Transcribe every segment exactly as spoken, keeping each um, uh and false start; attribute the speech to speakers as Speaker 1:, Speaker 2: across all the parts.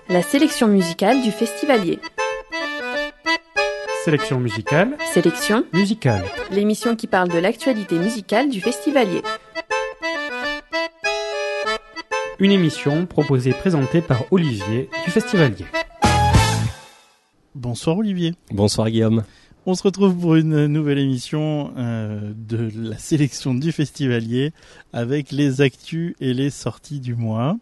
Speaker 1: La sélection musicale du Festivalier.
Speaker 2: Sélection musicale.
Speaker 1: Sélection
Speaker 2: musicale.
Speaker 1: L'émission qui parle de l'actualité musicale du Festivalier.
Speaker 2: Une émission proposée et présentée par Olivier du Festivalier.
Speaker 3: Bonsoir Olivier.
Speaker 4: Bonsoir Guillaume.
Speaker 3: On se retrouve pour une nouvelle émission euh, de la sélection du Festivalier avec les actus et les sorties du mois.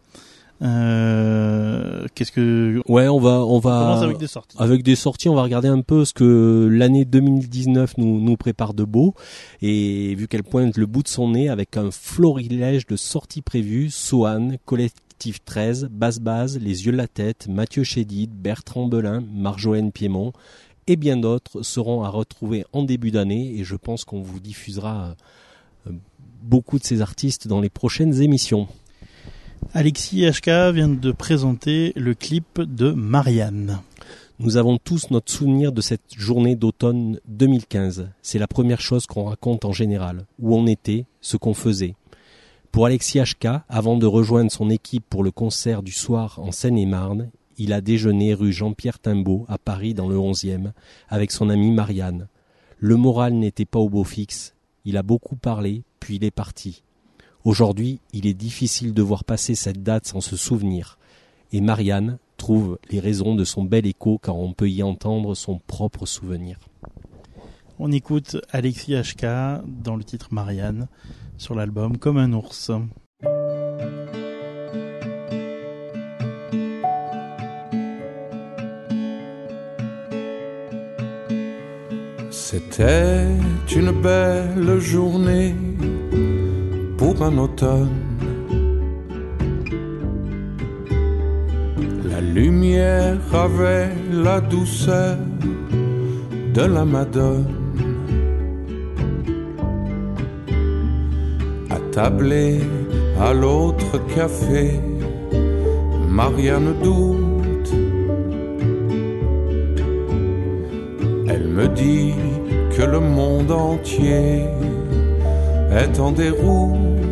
Speaker 3: Euh, qu'est-ce que
Speaker 4: ouais on va on va
Speaker 3: on commence avec des sorties.
Speaker 4: Avec des sorties, on va regarder un peu ce que l'année deux mille dix-neuf nous nous prépare de beau, et vu qu'elle pointe le bout de son nez avec un florilège de sorties prévues: Sohan, Collectif treize, Basse Base, Les Yeux de la Tête, Mathieu Chédid, Bertrand Belin, Marjolaine Piémont et bien d'autres seront à retrouver en début d'année, et je pense qu'on vous diffusera beaucoup de ces artistes dans les prochaines émissions.
Speaker 3: Alexis H K vient de présenter le clip de Marianne.
Speaker 4: Nous avons tous notre souvenir de cette journée d'automne deux mille quinze. C'est la première chose qu'on raconte en général. Où on était, ce qu'on faisait. Pour Alexis H K, avant de rejoindre son équipe pour le concert du soir en Seine-et-Marne, il a déjeuné rue Jean-Pierre Timbaud à Paris dans le onzième avec son amie Marianne. Le moral n'était pas au beau fixe. Il a beaucoup parlé, puis il est parti. Aujourd'hui, il est difficile de voir passer cette date sans se souvenir. Et Marianne trouve les raisons de son bel écho quand on peut y entendre son propre souvenir.
Speaker 3: On écoute Alexis H K dans le titre Marianne sur l'album Comme un ours.
Speaker 5: C'était une belle journée pour un automne. La lumière avait la douceur de la Madone. Attablée à l'autre café, Marianne doute. Elle me dit que le monde entier est en déroute.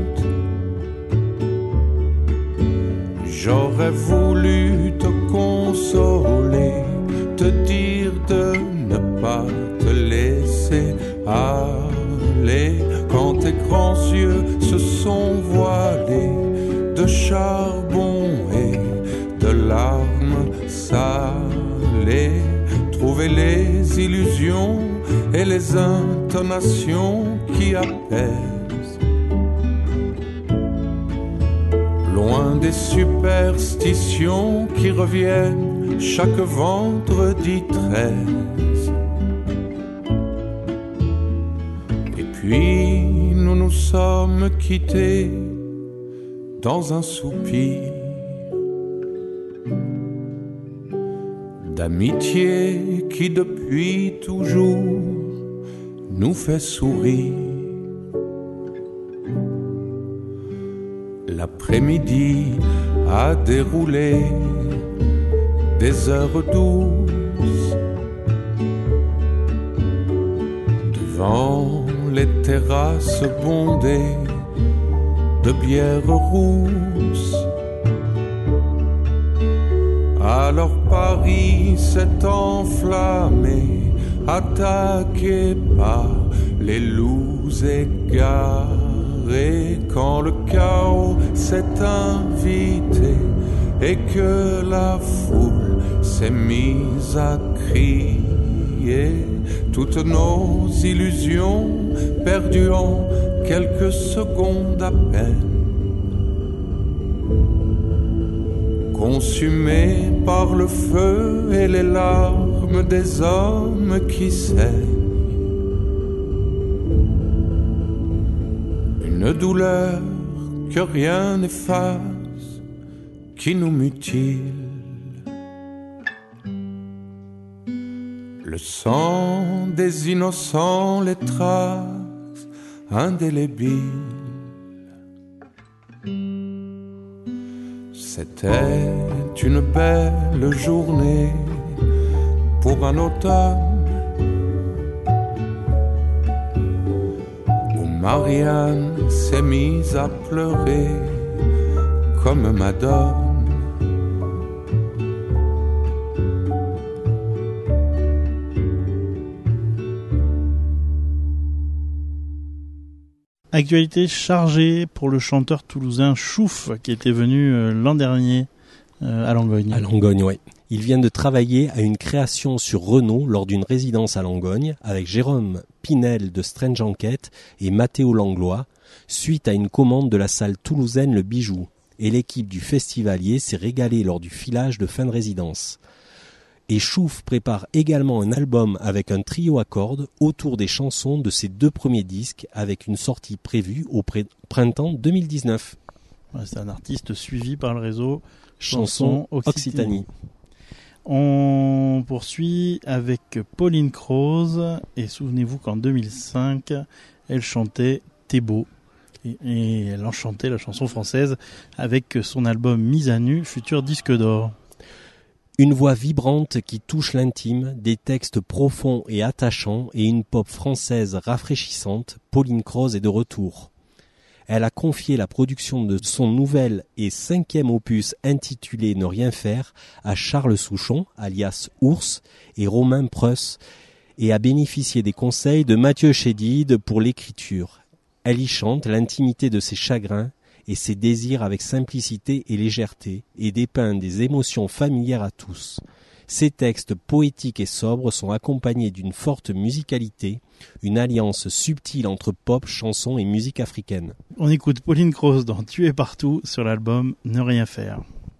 Speaker 5: J'aurais voulu te consoler, te dire de ne pas te laisser aller quand tes grands yeux se sont voilés de charbon et de larmes salées. Trouver les illusions et les intonations qui apaisent, loin des superstitions qui reviennent chaque vendredi treize. Et puis nous nous sommes quittés dans un soupir d'amitié qui depuis toujours nous fait sourire. L'après-midi a déroulé des heures douces devant les terrasses bondées de bières rousses. Alors Paris s'est enflammé, attaqué par les loups égarés, quand le chaos s'est invité et que la foule s'est mise à crier. Toutes nos illusions perdues en quelques secondes à peine, consumées par le feu et les larmes des hommes qui saignent. Une douleur que rien n'efface, qui nous mutile. Le sang des innocents, les traces indélébiles. C'était une belle journée pour un automne où Marianne s'est mise à pleurer comme Madone.
Speaker 3: Actualité chargée pour le chanteur toulousain Chouf qui était venu euh, l'an dernier euh, à Langogne.
Speaker 4: À Langogne, oui. Il vient de travailler à une création sur Renault lors d'une résidence à Langogne avec Jérôme Pinel de Strange Enquête et Mathéo Langlois suite à une commande de la salle toulousaine Le Bijou. Et l'équipe du Festivalier s'est régalée lors du filage de fin de résidence. Et Chouf prépare également un album avec un trio à cordes autour des chansons de ses deux premiers disques avec une sortie prévue au pré- printemps deux mille dix-neuf.
Speaker 3: Ouais, c'est un artiste suivi par le réseau
Speaker 4: Chanson
Speaker 3: Chanson
Speaker 4: Occitanie.
Speaker 3: Occitanie. On poursuit avec Pauline Croze et souvenez-vous qu'en deux mille cinq, elle chantait T'es beau et, et elle enchantait la chanson française avec son album Mise à nu, futur disque d'or.
Speaker 4: Une voix vibrante qui touche l'intime, des textes profonds et attachants et une pop française rafraîchissante, Pauline Croze est de retour. Elle a confié la production de son nouvel et cinquième opus intitulé Ne rien faire à Charles Souchon, alias Ours, et Romain Preuss, et a bénéficié des conseils de Mathieu Chédid pour l'écriture. Elle y chante l'intimité de ses chagrins et ses désirs avec simplicité et légèreté, et dépeint des émotions familières à tous. Ces textes poétiques et sobres sont accompagnés d'une forte musicalité, une alliance subtile entre pop, chanson et musique africaine.
Speaker 3: On écoute Pauline Croze dans Tu es partout sur l'album Ne rien faire.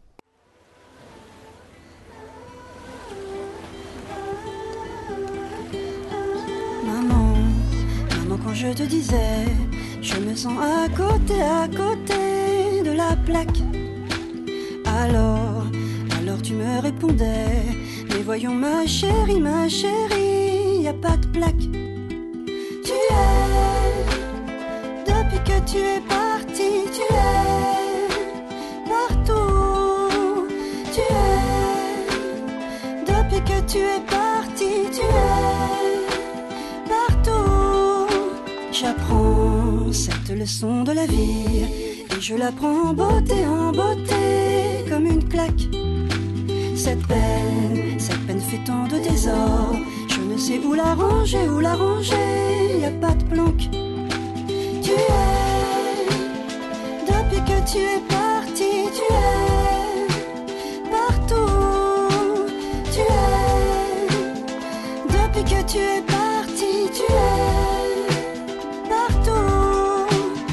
Speaker 6: Maman, maman, quand je te disais, je me sens à côté, à côté de la plaque. Alors, alors tu me répondais, mais voyons ma chérie, ma chérie, y a pas de plaque. Tu es, depuis que tu es parti, tu es partout. Tu es, depuis que tu es parti, tu es partout. J'apprends cette leçon de la vie et je la prends en beauté, en beauté, comme une claque. Cette peine, cette peine fait tant de désordre. Je ne sais où la ranger, où la ranger, y a pas de planque. Tu es, depuis que tu es parti, tu es partout. Tu es, depuis que tu es parti, tu es partout.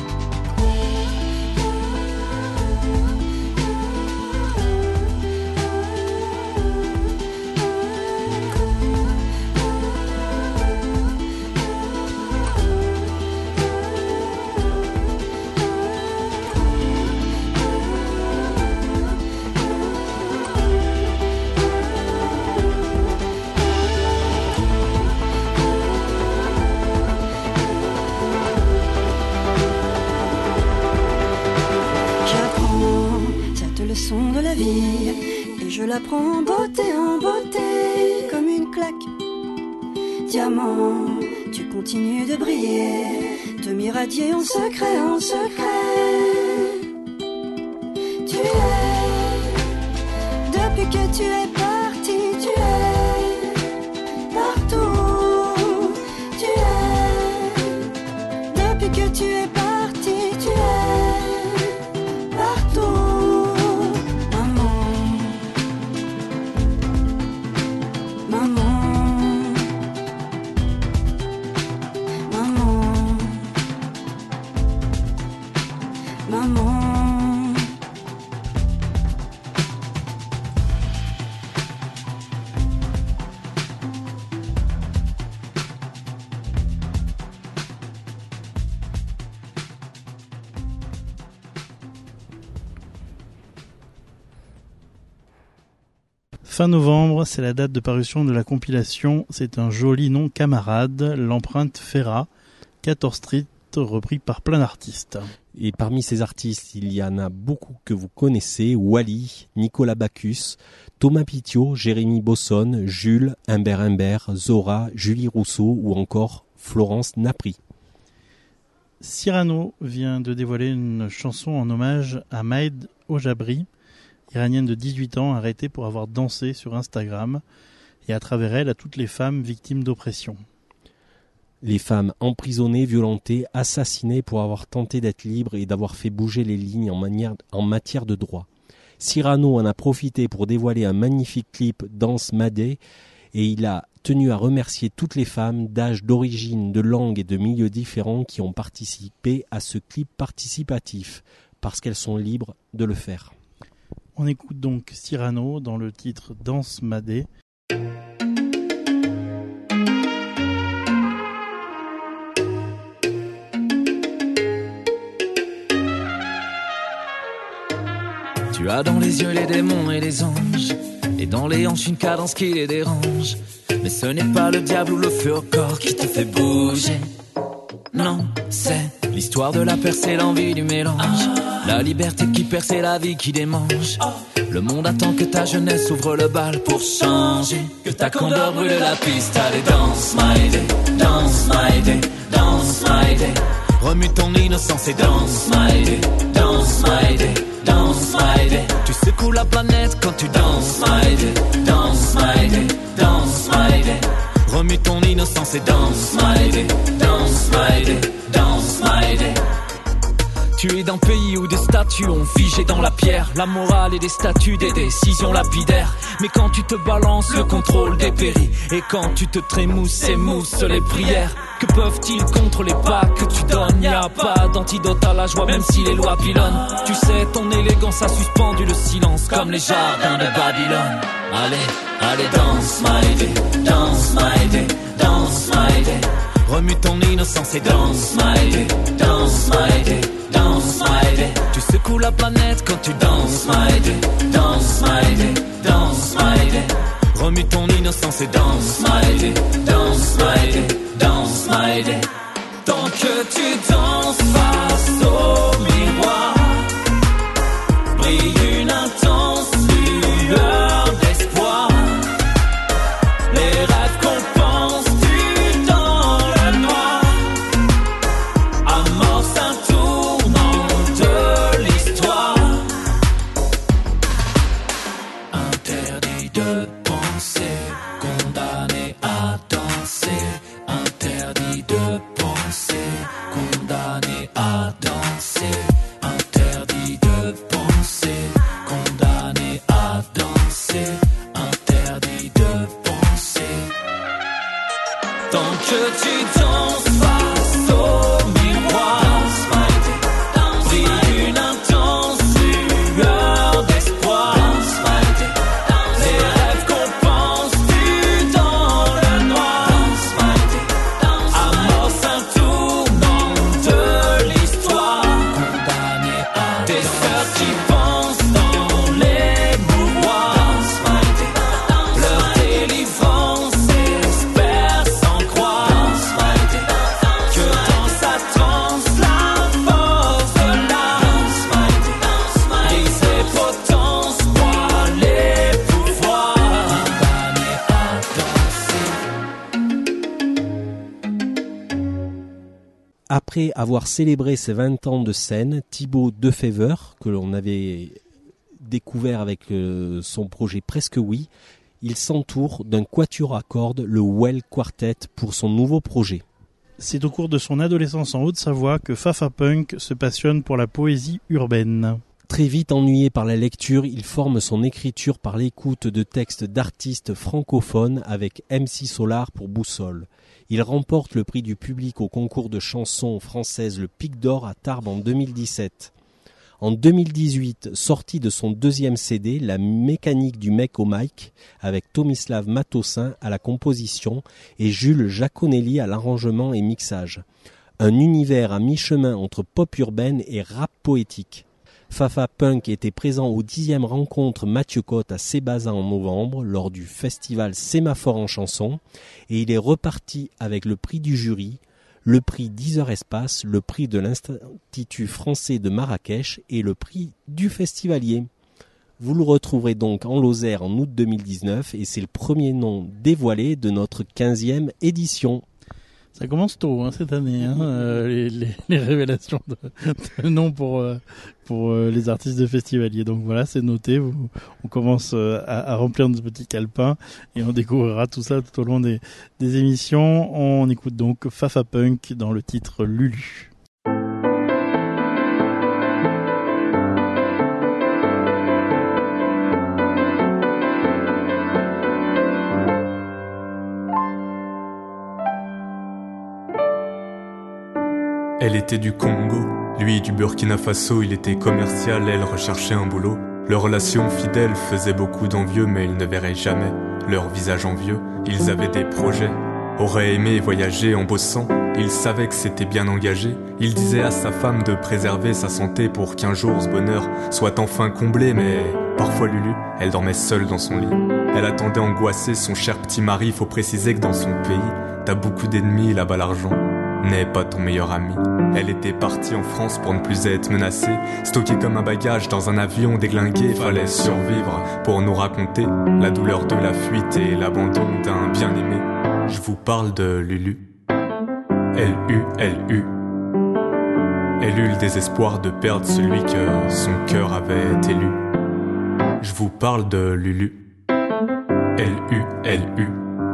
Speaker 6: Leçon de la vie et je la prends en beauté, en beauté, comme une claque. Diamant, tu continues de briller, de m'irradier en secret, en secret. Tu es, depuis que tu es parti, tu es partout. Tu es, depuis que tu es parti, tu es partout.
Speaker 3: Fin novembre, c'est la date de parution de la compilation C'est un joli nom camarade, l'empreinte Ferrat, quatorze titres repris par plein d'artistes.
Speaker 4: Et parmi ces artistes, il y en a beaucoup que vous connaissez, Wally, Nicolas Bacchus, Thomas Pitiot, Jérémy Bossonne, Jules, Humbert Humbert, Zora, Julie Rousseau ou encore Florence Napri.
Speaker 3: Cyrano vient de dévoiler une chanson en hommage à Maïd Ojabri, iranienne de dix-huit ans arrêtée pour avoir dansé sur Instagram, et à travers elle à toutes les femmes victimes d'oppression.
Speaker 4: les femmes emprisonnées, violentées, assassinées pour avoir tenté d'être libres et d'avoir fait bouger les lignes en, manière, en matière de droit. Cyrano en a profité pour dévoiler un magnifique clip Danse Madé et il a tenu à remercier toutes les femmes d'âge, d'origine, de langue et de milieux différents qui ont participé à ce clip participatif parce qu'elles sont libres de le faire.
Speaker 3: On écoute donc Cyrano dans le titre Danse Madé.
Speaker 7: Tu as dans les yeux les démons et les anges, et dans les hanches une cadence qui les dérange. Mais ce n'est pas le diable ou le feu au corps qui te fait bouger. Non, c'est l'histoire de la percée, l'envie du mélange. La liberté qui perce et la vie qui démange. Le monde attend que ta jeunesse ouvre le bal pour changer. Que ta candeur brûle la piste. Allez, danse, my day, danse, my day, danse, my day. Remue ton innocence et danse, my day, danse, my day, danse, my day. Tu secoues la planète quand tu danses, my day, danse, my day, danse, my day. Remue ton innocence et danse, my day, danse, my day, danse, my day. Tu es d'un pays où des statues ont figé dans la pierre la morale et des statuts, des décisions lapidaires. Mais quand tu te balances, le contrôle dépérit. Et quand tu te trémousses, émoussent les prières. Que peuvent-ils contre les pas que tu donnes? Y'a pas d'antidote à la joie, même si les lois pilonnent. Tu sais, ton élégance a suspendu le silence, comme les jardins de Babylone. Allez, allez, danse, my day, danse, my day, danse, my day. Remue ton innocence et danse, my day, danse, my day, danse, my day. Tu secoues la planète quand tu danses, my day, danse, my day, danse, my day. Remue ton innocence et danse, my day, danse, my day, danse, my day. Tant que tu danses face au miroir, brille une intense lueur d'espoir. Les rêves qu'on pense tu dans le noir, amorce un tournant de l'histoire. Interdit de penser, condamné à danser. Interdit de penser, condamné à danser. Interdit de penser, condamné à danser. Interdit de penser. Tant que tu danses face au miroir, brille une intense lueur d'espoir. Les rêves qu'on pense tu dans le noir, amorce un tournant de l'histoire. Condamné à des sœurs qui pensent dans les mouroirs, leur délivrance espère sans croire que dans sa transe la force de l'âme brise les potences, croit les pouvoirs. Condamné à danser.
Speaker 4: Après avoir célébré ses vingt ans de scène, Thibaut Defever, que l'on avait découvert avec euh, son projet Presque Oui, il s'entoure d'un quatuor à cordes, le Well Quartet, pour son nouveau projet.
Speaker 3: C'est au cours de son adolescence en Haute-Savoie que Fafa Punk se passionne pour la poésie urbaine.
Speaker 4: Très vite ennuyé par la lecture, il forme son écriture par l'écoute de textes d'artistes francophones avec M C Solar pour boussole. Il remporte le prix du public au concours de chansons françaises Le Pic d'Or à Tarbes en deux mille dix-sept. En deux mille dix-huit, sorti de son deuxième C D, La mécanique du mec au mic, avec Tomislav Matossin à la composition et Jules Jaconelli à l'arrangement et mixage. Un univers à mi-chemin entre pop urbaine et rap poétique. Fafa Punk était présent aux dixième rencontre Mathieu Cotte à Cébazat en novembre lors du festival Sémaphore en chanson et il est reparti avec le prix du jury, le prix Deezer Espace, le prix de l'Institut français de Marrakech et le prix du festivalier. Vous le retrouverez donc en Lozère en août deux mille dix-neuf et c'est le premier nom dévoilé de notre quinzième édition.
Speaker 3: Ça commence tôt hein, cette année, hein, euh, les, les, les révélations de, de noms pour, euh, pour euh, les artistes de festivaliers. Donc voilà, c'est noté. Vous, on commence euh, à, à remplir notre petit calepin et on découvrira tout ça tout au long des, des émissions. On écoute donc Fafa Punk dans le titre Lulu.
Speaker 8: Elle était du Congo, lui du Burkina Faso, il était commercial, elle recherchait un boulot. Leur relation fidèle faisait beaucoup d'envieux, mais ils ne verraient jamais leur visage envieux. Ils avaient des projets, auraient aimé voyager en bossant. Il savait que c'était bien engagé. Il disait à sa femme de préserver sa santé pour qu'un jour ce bonheur soit enfin comblé. Mais parfois Lulu, elle dormait seule dans son lit. Elle attendait angoissée son cher petit mari. Faut préciser que dans son pays, t'as beaucoup d'ennemis, là-bas l'argent n'est pas ton meilleur ami. Elle était partie en France pour ne plus être menacée, stockée comme un bagage dans un avion déglingué. Fallait survivre pour nous raconter la douleur de la fuite et l'abandon d'un bien-aimé. Je vous parle de Lulu. L U L U. Elle eut le désespoir de perdre celui que son cœur avait élu. Je vous parle de Lulu. L U L U.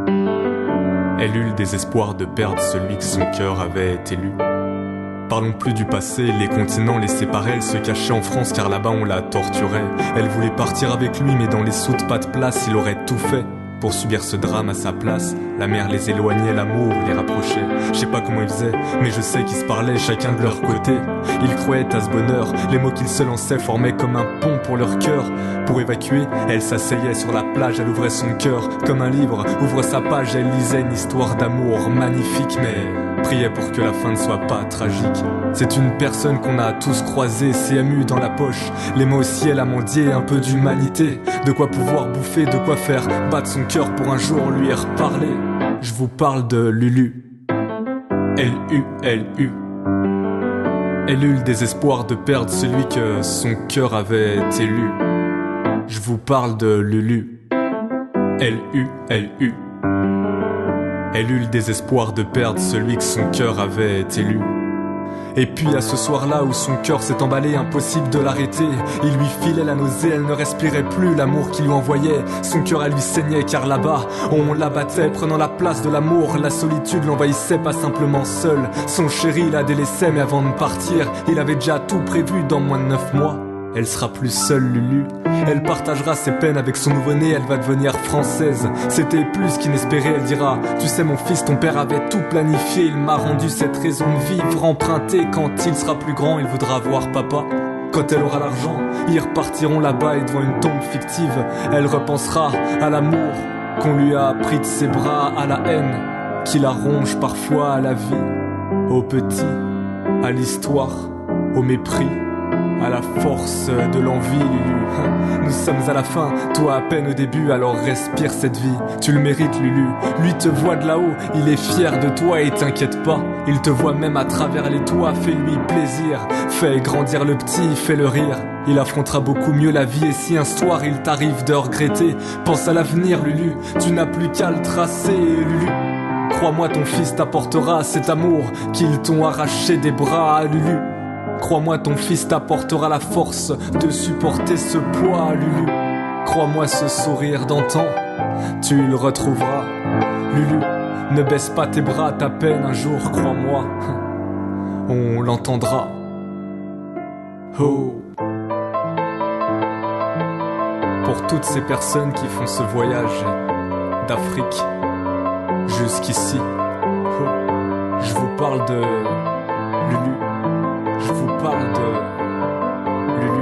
Speaker 8: Elle eut le désespoir de perdre celui que son cœur avait élu. Parlons plus du passé, les continents les séparaient. Elle se cachait en France car là-bas on la torturait. Elle voulait partir avec lui mais dans les soutes pas de place. Il aurait tout fait pour subir ce drame à sa place. La mer les éloignait, l'amour les rapprochait. Je sais pas comment ils faisaient, mais je sais qu'ils se parlaient chacun de leur côté. Ils croyaient à ce bonheur, les mots qu'ils se lançaient formaient comme un pont pour leur cœur. Pour évacuer, elle s'asseyait sur la plage, elle ouvrait son cœur comme un livre, ouvre sa page, elle lisait une histoire d'amour magnifique, mais priait pour que la fin ne soit pas tragique. C'est une personne qu'on a tous croisée, C M U dans la poche, les mains au ciel à mendier, un peu d'humanité, de quoi pouvoir bouffer, de quoi faire battre son cœur pour un jour lui reparler. Je vous parle de Lulu. L U L U. Elle eut le désespoir de perdre celui que son cœur avait élu. Je vous parle de Lulu. L U L U. Elle eut le désespoir de perdre celui que son cœur avait élu. Et puis à ce soir-là où son cœur s'est emballé, impossible de l'arrêter. Il lui filait la nausée, elle ne respirait plus l'amour qu'il lui envoyait. Son cœur à lui saignait car là-bas, on l'abattait, prenant la place de l'amour. La solitude l'envahissait, pas simplement seul. Son chéri la délaissait, mais avant de partir, il avait déjà tout prévu dans moins de neuf mois. Elle sera plus seule, Lulu. Elle partagera ses peines avec son nouveau-né, elle va devenir française. C'était plus qu'inespéré, elle dira: tu sais mon fils, ton père avait tout planifié. Il m'a rendu cette raison de vivre empruntée. Quand il sera plus grand, il voudra voir papa. Quand elle aura l'argent, ils repartiront là-bas et devant une tombe fictive, elle repensera à l'amour qu'on lui a pris de ses bras, à la haine qui la ronge parfois, à la vie, au petit, à l'histoire, au mépris, à la force de l'envie, Lulu. Nous sommes à la fin, toi à peine au début, alors respire cette vie. Tu le mérites, Lulu. Lui te voit de là-haut, il est fier de toi et t'inquiète pas. Il te voit même à travers les toits, fais-lui plaisir. Fais grandir le petit, fais-le rire. Il affrontera beaucoup mieux la vie et si un soir il t'arrive de regretter, pense à l'avenir, Lulu. Tu n'as plus qu'à le tracer, Lulu. Crois-moi, ton fils t'apportera cet amour qu'ils t'ont arraché des bras, Lulu. Crois-moi, ton fils t'apportera la force de supporter ce poids, Lulu. Crois-moi, ce sourire d'antan, tu le retrouveras, Lulu. Ne baisse pas tes bras, ta peine un jour, crois-moi, on l'entendra. Oh. Pour toutes ces personnes qui font ce voyage d'Afrique jusqu'ici, oh. Je vous parle de Lulu. Je vous parle de Lulu.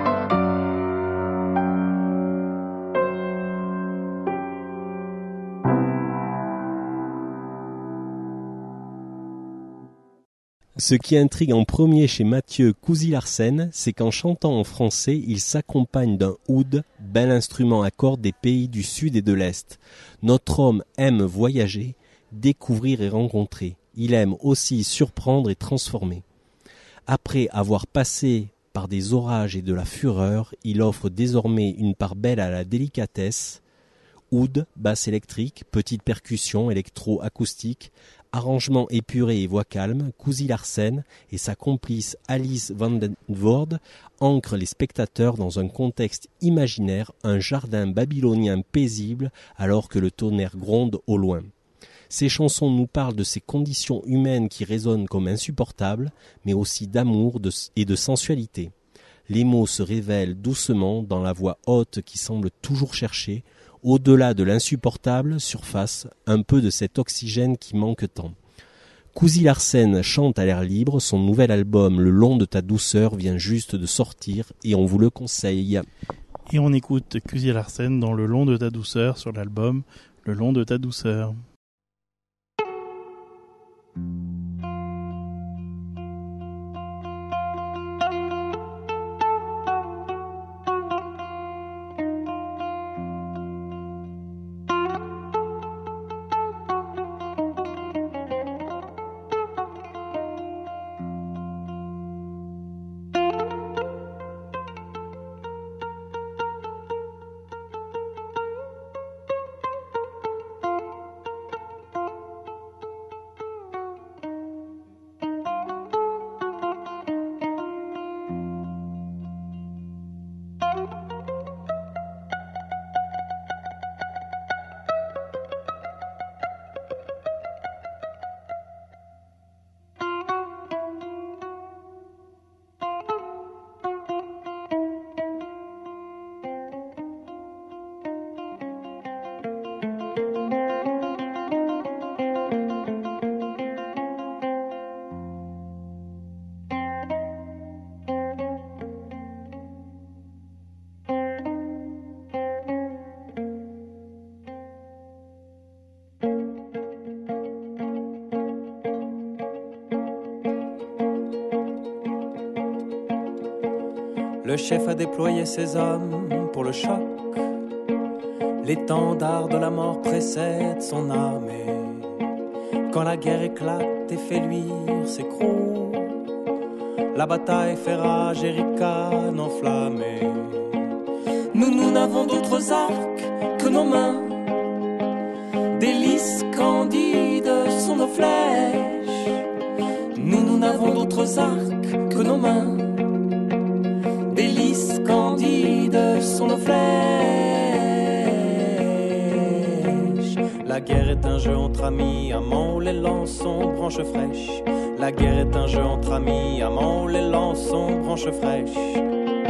Speaker 4: Ce qui intrigue en premier chez Mathieu Couzy-Larsen, c'est qu'en chantant en français, il s'accompagne d'un oud, bel instrument à cordes des pays du Sud et de l'Est. Notre homme aime voyager, découvrir et rencontrer. Il aime aussi surprendre et transformer. Après avoir passé par des orages et de la fureur, il offre désormais une part belle à la délicatesse. Oud, basse électrique, petite percussion électro-acoustique, Arrangement épuré et voix calme, Cousy Larsen et sa complice Alice Van den Voorde ancrent les spectateurs dans un contexte imaginaire, un jardin babylonien paisible alors que le tonnerre gronde au loin. Ces chansons nous parlent de ces conditions humaines qui résonnent comme insupportables, mais aussi d'amour de, et de sensualité. Les mots se révèlent doucement dans la voix haute qui semble toujours chercher, au-delà de l'insupportable surface, un peu de cet oxygène qui manque tant. Cousy Larsen chante à l'air libre, son nouvel album Le long de ta douceur vient juste de sortir et on vous le conseille.
Speaker 3: Et on écoute Cousy Larsen dans Le long de ta douceur sur l'album Le long de ta douceur.
Speaker 9: Le chef a déployé ses hommes pour le choc. L'étendard de la mort précède son armée. Quand la guerre éclate et fait luire ses crocs, la bataille fait rage et ricane enflammée. Nous, nous n'avons d'autres arcs que nos mains. Des lys candides sont nos flèches. Nous, nous n'avons d'autres arcs que nos mains. Des lys candides sont nos flèches. La guerre est un jeu entre amis, amants, les lançons, branches fraîches. La guerre est un jeu entre amis, amants, les lançons, branches fraîches.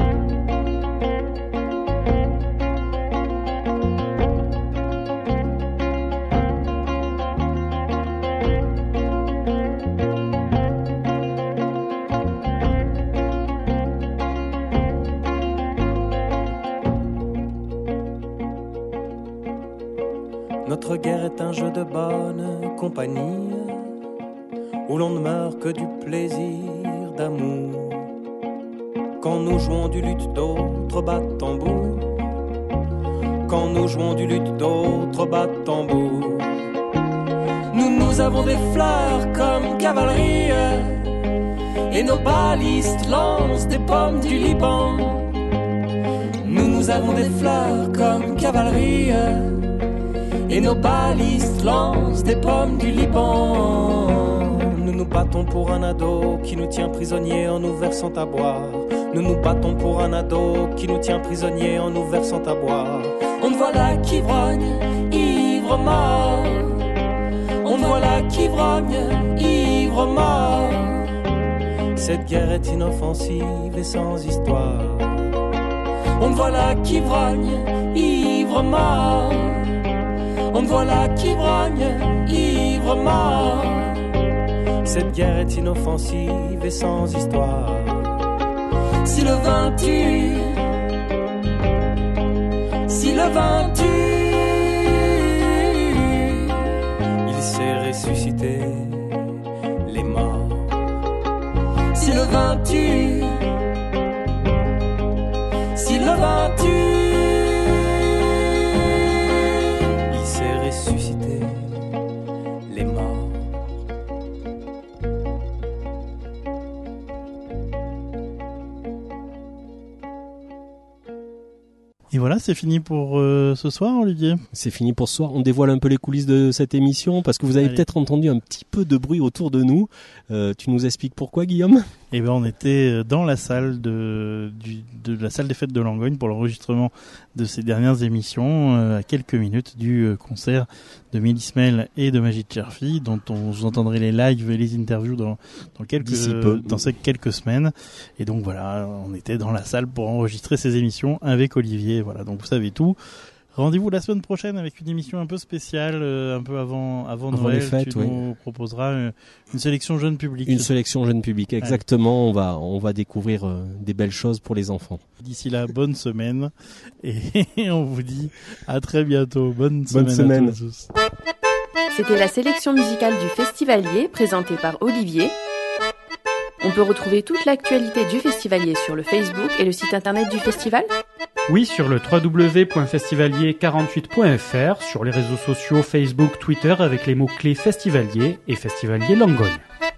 Speaker 9: Notre guerre est un jeu de bonne compagnie, où l'on ne meurt que du plaisir d'amour. Quand nous jouons du luth, d'autres battent tambour. Quand nous jouons du luth, d'autres battent tambour. Nous, nous avons des fleurs comme cavalerie, et nos balistes lancent des pommes du Liban. Nous, nous avons des fleurs comme cavalerie, et nos balistes lancent des pommes du Liban. Nous nous battons pour un ado qui nous tient prisonniers en nous versant à boire. Nous nous battons pour un ado qui nous tient prisonniers en nous versant à boire. On voit là qu'ivrogne, ivre mort. On voit là qu'ivrogne, ivre mort. Cette guerre est inoffensive et sans histoire. On voit là qu'ivrogne, ivre mort. On voit là qu'ivrogne, ivre mort. Cette guerre est inoffensive et sans histoire. Si le vin tue, si le vin tue, il sait ressusciter les morts. Si le vin tue, si le vin tue, ressusciter les morts.
Speaker 3: Et voilà, c'est fini pour euh, ce soir, Olivier.
Speaker 4: C'est fini pour ce soir. On dévoile un peu les coulisses de cette émission parce que vous avez
Speaker 3: Allez.
Speaker 4: peut-être entendu un petit peu de bruit autour de nous. Euh, tu nous expliques pourquoi, Guillaume ?
Speaker 3: Eh ben, on était dans la salle de, du, de la salle des fêtes de Langogne pour l'enregistrement de ces dernières émissions, euh, à quelques minutes du euh, concert de Mélisse Mel et de Majid Cherfi, dont on vous entendrez les lives et les interviews dans, dans quelques,
Speaker 4: D'ici peu.
Speaker 3: dans ces quelques semaines. Et donc voilà, on était dans la salle pour enregistrer ces émissions avec Olivier. Voilà, donc vous savez tout. Rendez-vous la semaine prochaine avec une émission un peu spéciale, euh, un peu avant, avant,
Speaker 4: Avant
Speaker 3: Noël.
Speaker 4: les fêtes,
Speaker 3: tu
Speaker 4: oui.
Speaker 3: nous proposeras euh, une sélection jeune public.
Speaker 4: Une sélection jeune public, exactement. On va, on va découvrir euh, des belles choses pour les enfants.
Speaker 3: D'ici là, bonne semaine. Et on vous dit à très bientôt. Bonne,
Speaker 4: Bonne
Speaker 3: semaine,
Speaker 4: semaine.
Speaker 3: à tous.
Speaker 1: C'était la sélection musicale du Festivalier, présentée par Olivier. On peut retrouver toute l'actualité du Festivalier sur le Facebook et le site internet du festival.
Speaker 2: Oui, sur le w w w point festivalier quarante-huit point f r, sur les réseaux sociaux Facebook, Twitter avec les mots-clés Festivalier et Festivalier Langogne.